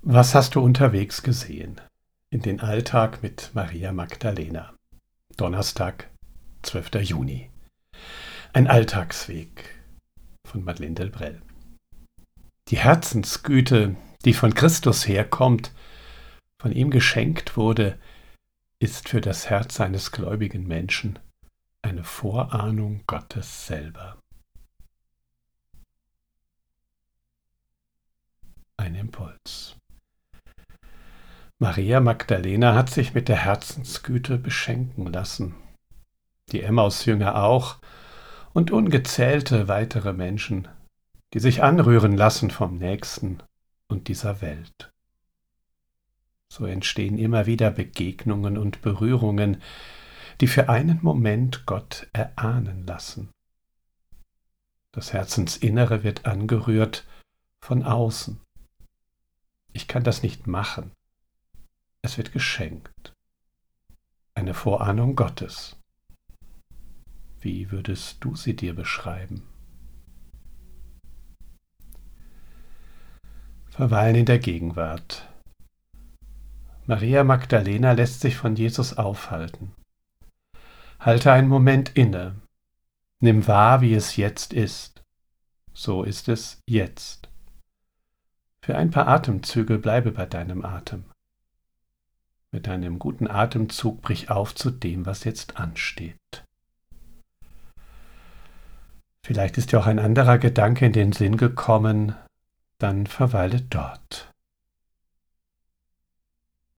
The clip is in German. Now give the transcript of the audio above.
Was hast du unterwegs gesehen? In den Alltag mit Maria Magdalena. Donnerstag, 12. Juni. Ein Alltagsweg von Madeleine Delbrel. Die Herzensgüte, die von Christus herkommt, von ihm geschenkt wurde, ist für das Herz eines gläubigen Menschen eine Vorahnung Gottes selber. Ein Impuls. Maria Magdalena hat sich mit der Herzensgüte beschenken lassen. Die Emmaus-Jünger auch und ungezählte weitere Menschen, die sich anrühren lassen vom Nächsten und dieser Welt. So entstehen immer wieder Begegnungen und Berührungen, die für einen Moment Gott erahnen lassen. Das Herzensinnere wird angerührt von außen. Ich kann das nicht machen. Es wird geschenkt. Eine Vorahnung Gottes. Wie würdest du sie dir beschreiben? Verweilen in der Gegenwart. Maria Magdalena lässt sich von Jesus aufhalten. Halte einen Moment inne. Nimm wahr, wie es jetzt ist. So ist es jetzt. Für ein paar Atemzüge bleibe bei deinem Atem. Mit einem guten Atemzug brich auf zu dem, was jetzt ansteht. Vielleicht ist dir auch ein anderer Gedanke in den Sinn gekommen, dann verweile dort.